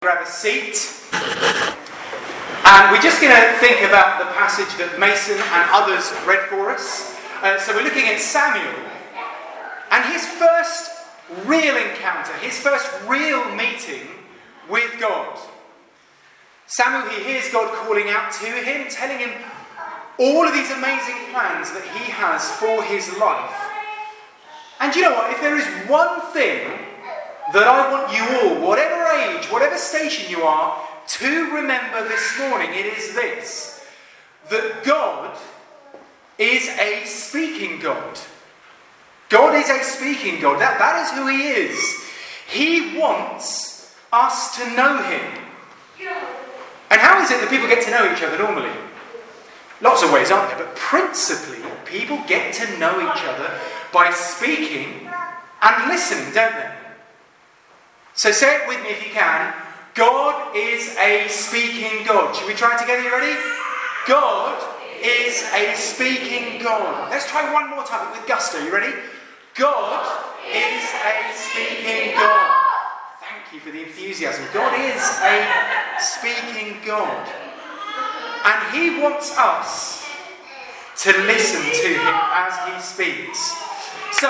Grab a seat. And we're just going to think about the passage that Mason and others read for us. So we're looking at Samuel and his first real encounter, his first real meeting with God. Samuel, he hears God calling out to him, telling him all of these amazing plans that he has for his life. And you know what? If there is one thing that I want you all, whatever age, whatever station you are, to remember this morning, it is this: that God is a speaking God. God is a speaking God. That is who He is. He wants us to know Him. And how is it that people get to know each other normally? Lots of ways, aren't there? But principally, people get to know each other by speaking and listening, don't they? So say it with me if you can. God is a speaking God. Should we try it together? You ready? God is a speaking God. Let's try one more time with gusto. You ready? God is a speaking God. Thank you for the enthusiasm. God is a speaking God. And He wants us to listen to Him as He speaks. So,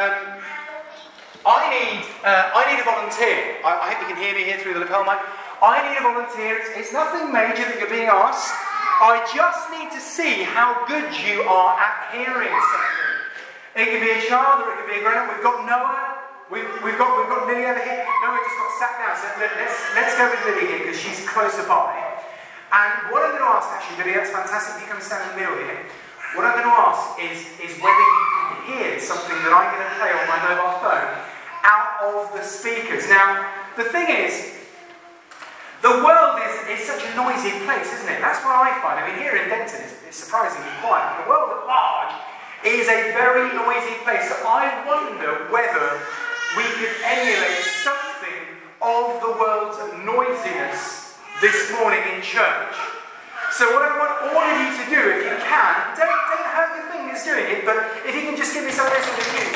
I need a volunteer. I hope you can hear me here through the lapel mic. I need a volunteer. It's nothing major that you're being asked. I just need to see how good you are at hearing something. It can be a child or it can be a grown-up. We've got Noah. We've got Lily over here. Noah just got sat down. So let's go with Lily here because she's closer by. And what I'm going to ask, actually, Lily, that's fantastic. You come stand in the middle here. What I'm going to ask is whether you can hear something that I'm going to play on my mobile phone out of the speakers. Now, the thing is, the world is such a noisy place, isn't it? That's what I find. I mean, here in Denton, it's surprisingly quiet. The world at large is a very noisy place. So I wonder whether we could emulate something of the world's noisiness this morning in church. So what I want all of you to do, if you can, don't hurt your fingers doing it, but if you can just give me some of this with you.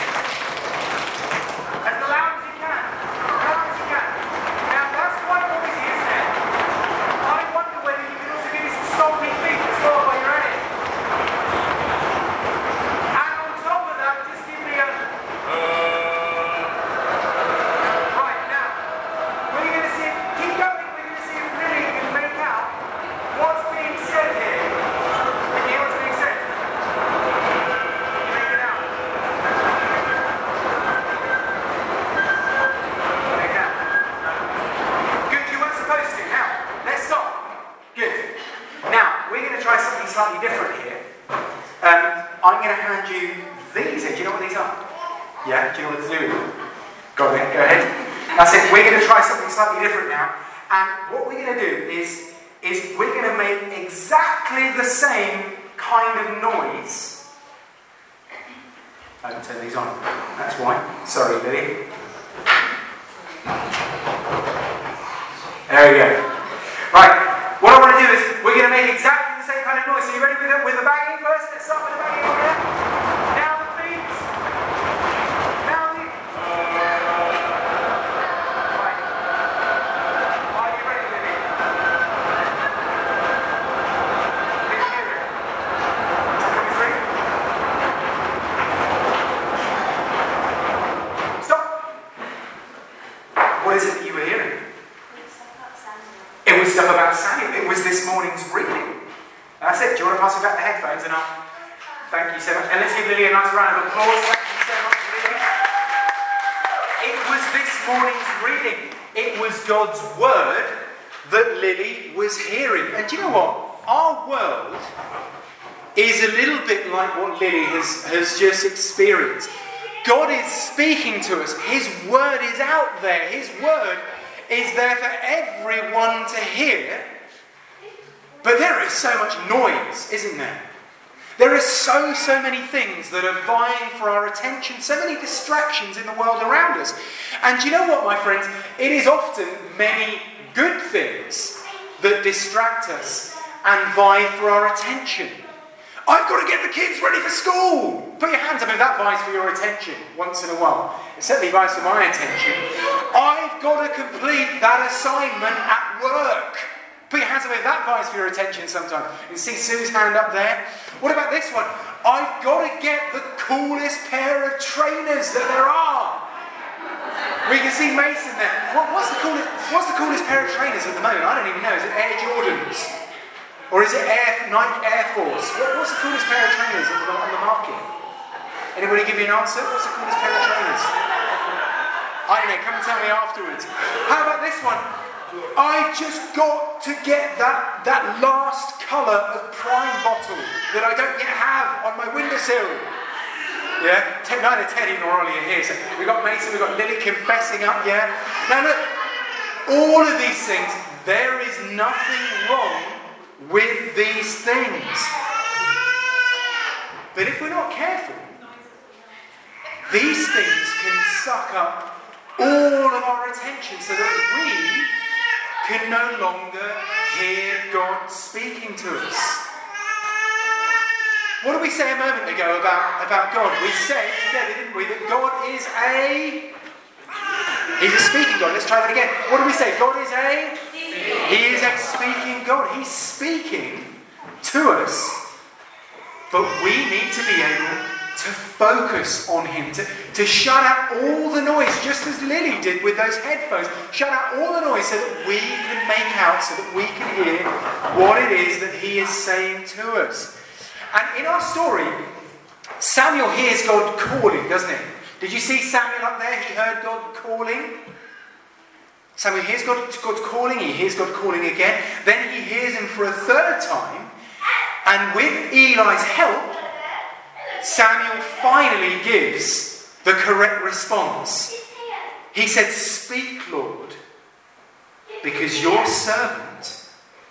As loud as you can. As loud as you can. Now that's quite noisy, isn't it? I wonder whether you can also give me some stomping feet as well while you're at it. And on top of that, just give me a... Right, now, we're going to see if... Keep going, we're going to see if Lily can make out what's being said here. Can you hear what's being said? Make it out. Good, you weren't supposed to. Now, let's stop. Good. Now, we're going to try something slightly different here. I'm going to hand you these. Do you know what these are? Yeah? Do you know what to do with them? Go ahead. That's it. We're going to try something slightly different now. And what we're going to do is we're going to make exactly the same kind of noise. I haven't turned these on. That's why. Sorry, Lily. There we go. Right. What I want to do is we're going to make exactly the same kind of noise. So you ready with the banging first? Let's start with the banging over here. Now the feet. Now the... Right. Are you ready, Lily? Can you hear it? Is it coming through? Stop. What is it that you were hearing? It was stuff about Samuel. It was this morning's reading. That's it. Do you want to pass me back the headphones? And thank you so much. And let's give Lily a nice round of applause. Thank you so much, Lily. It was this morning's reading. It was God's word that Lily was hearing. And do you know what? Our world is a little bit like what Lily has just experienced. God is speaking to us. His word is out there. His word is there for everyone to hear. But there is so much noise, isn't there? There are so many things that are vying for our attention, so many distractions in the world around us. And do you know what, my friends? It is often many good things that distract us and vie for our attention. I've got to get the kids ready for school. Put your hands up if that vies for your attention once in a while. It certainly vies for my attention. I've got to complete that assignment at work. Put your hands up if that vies for your attention sometime. You can see Sue's hand up there. What about this one? I've got to get the coolest pair of trainers that there are. We can see Mason there. What's the coolest pair of trainers at the moment? I don't even know. Is it Air Jordans? Or is it Nike Air Force? What's the coolest pair of trainers on the market? Anybody give me an answer? What's the coolest pair of trainers? I don't know. Come and tell me afterwards. How about this one? I've just got to get that last colour of Prime bottle that I don't yet have on my windowsill. Yeah? Neither Teddy nor Ollie are here. So we've got Mason, we've got Lily confessing up, yeah? Now look, all of these things, there is nothing wrong with these things. But if we're not careful, these things can suck up all of our attention so that we can no longer hear God speaking to us. What did we say a moment ago about God? We said together, didn't we, that God is He's a speaking God. Let's try that again. What did we say? God is He is a speaking God. He's speaking to us, but we need to be able to focus on Him, to shut out all the noise, just as Lily did with those headphones. Shut out all the noise so that we can make out, so that we can hear what it is that He is saying to us. And in our story, Samuel hears God calling, doesn't he? Did you see Samuel up there? He heard God calling. Samuel hears God's calling, he hears God calling again. Then he hears Him for a third time. And with Eli's help, Samuel finally gives the correct response. He said, "Speak, Lord, because your servant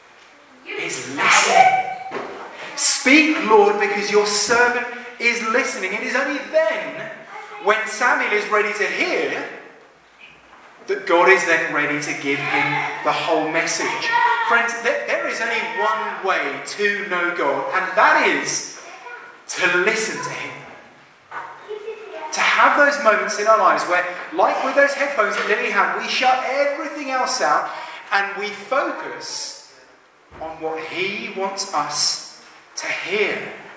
is listening." Speak, Lord, because your servant is listening. It is only then, when Samuel is ready to hear, that God is then ready to give him the whole message. Friends, there is only one way to know God, and that is to listen to Him. To have those moments in our lives where, like with those headphones that Lily had, we shut everything else out and we focus on what He wants us to hear.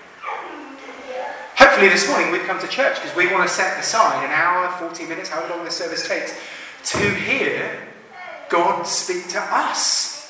Hopefully this morning we've come to church because we want to set aside an hour, 40 minutes, however long the service takes, to hear God speak to us.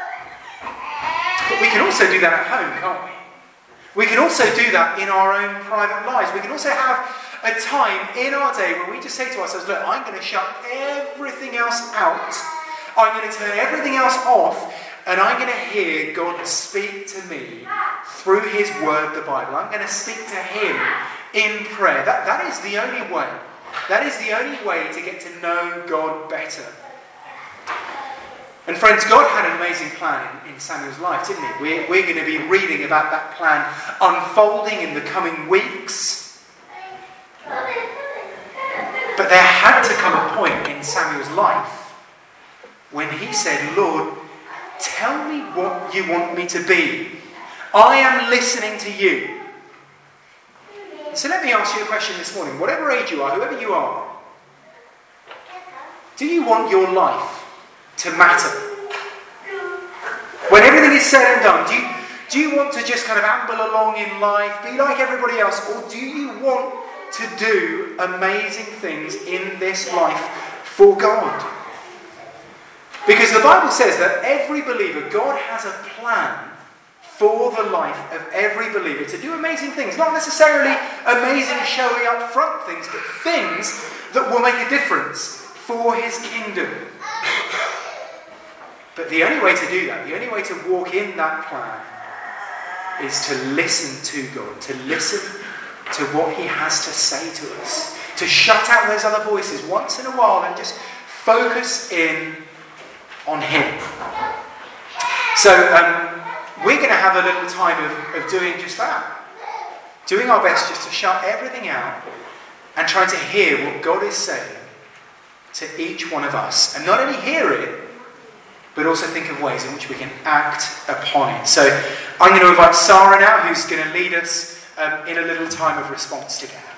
But we can also do that at home, can't we? We can also do that in our own private lives. We can also have a time in our day where we just say to ourselves, look, I'm going to shut everything else out. I'm going to turn everything else off, and I'm going to hear God speak to me through His Word, the Bible. I'm going to speak to Him in prayer. That is the only way. That is the only way to get to know God better. And friends, God had an amazing plan in Samuel's life, didn't He? We're going to be reading about that plan unfolding in the coming weeks. But there had to come a point in Samuel's life when he said, Lord, tell me what you want me to be. I am listening to you. So let me ask you a question this morning. Whatever age you are, whoever you are, do you want your life to matter? When everything is said and done, do you want to just kind of amble along in life, be like everybody else, or do you want to do amazing things in this life for God? Because the Bible says that every believer, God has a plan for the life of every believer to do amazing things. Not necessarily amazing, showy, up front things, but things that will make a difference for His kingdom. But the only way to do that, the only way to walk in that plan, is to listen to God, to listen to what He has to say to us, to shut out those other voices once in a while and just focus in on Him. So we're going to have a little time of doing just that. Doing our best just to shut everything out and trying to hear what God is saying to each one of us. And not only hear it, but also think of ways in which we can act upon it. So I'm going to invite Sarah now, who's going to lead us in a little time of response together.